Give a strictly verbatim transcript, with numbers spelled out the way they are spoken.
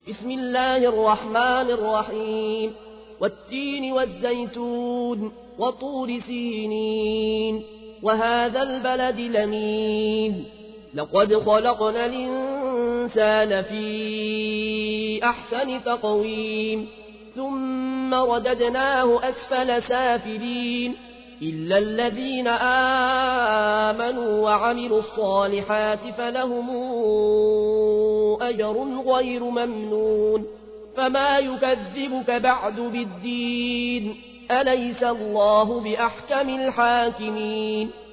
بسم الله الرحمن الرحيم والتين والزيتون وطور سينين وهذا البلد الأمين لقد خلقنا الإنسان في أحسن تقويم ثم رددناه أسفل سافلين إلا الذين آمنوا وعملوا الصالحات فلهم أجر غير ممنون فما يكذبك بعد بالدين أليس الله بأحكم الحاكمين